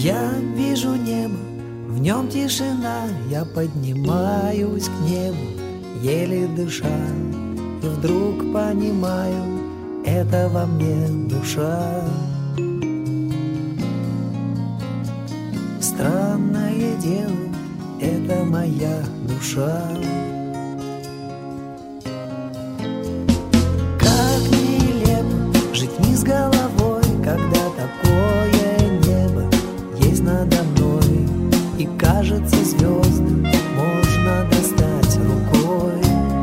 Я вижу небо, в нем тишина, я поднимаюсь к небу, еле дыша, и вдруг понимаю, это во мне душа. Странное дело, это моя душа. Как нелепо жить не с головой, когда такое небо есть надо мной, и кажется, звезды можно достать рукой.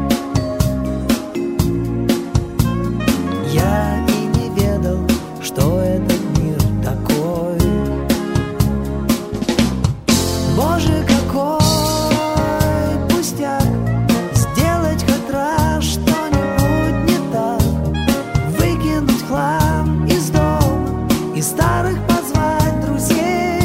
Я и не ведал, что этот мир такой. Боже, какой пустяк сделать хоть раз что-нибудь не так, выкинуть хлам из дома и старых позвать друзей,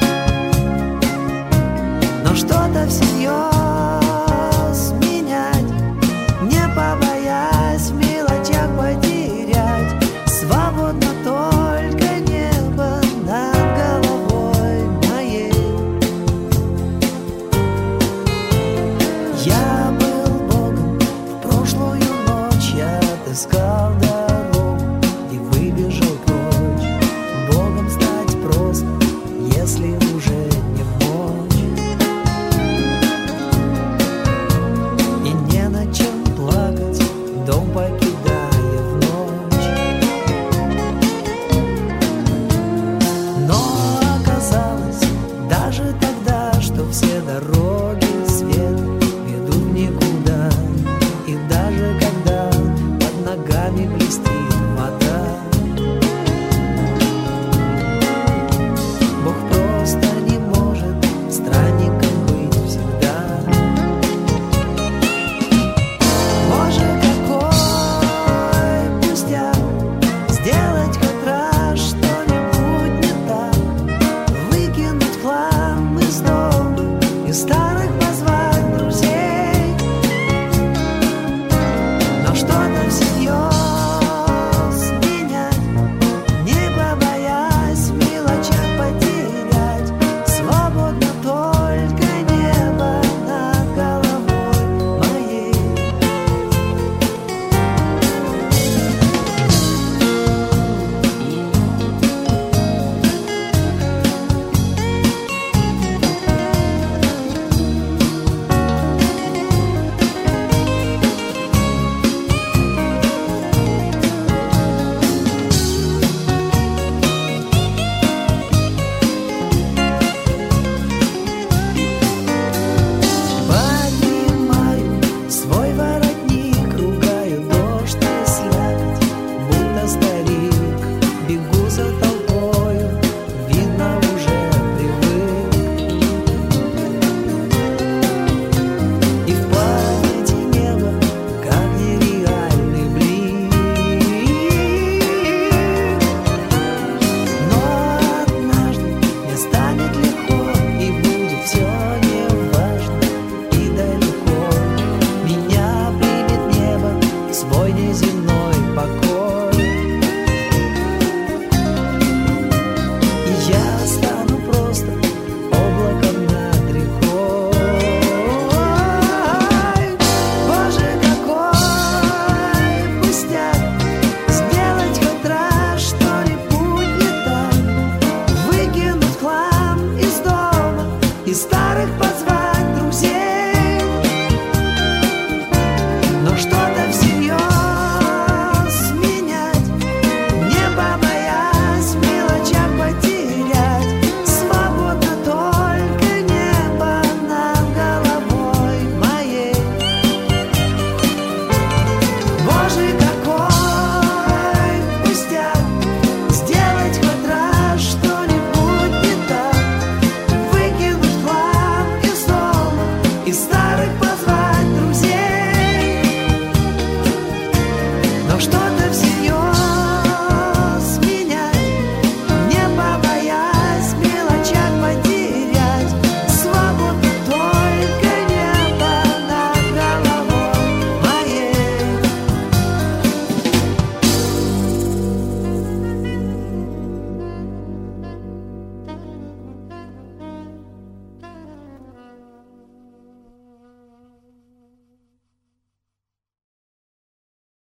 но что-то всерьез менять, не побоясь в мелочах потерять. Свободно только небо над головой моей. Я был Богом в прошлую ночь, я отыскал дорогу и выбежал прочь. Богом стать просто, если уже не в мочь, и не над чем плакать, дом покидая в ночь. Но оказалось даже тогда, что все дороги света ведут в никуда, и даже когда под ногами блестит вода, Бог просто не может странником быть всегда. Боже, какой пустяк сделать хоть раз что-нибудь не так, выкинуть хлам из дома и старых позвать друзей, но что-то всерьез менять, не побоясь в мелочах потерять. Свободно только небо над головой моей. Поднимаю свой воротник, ругаю дождь и слякоть, будто старик, бегу за толпой.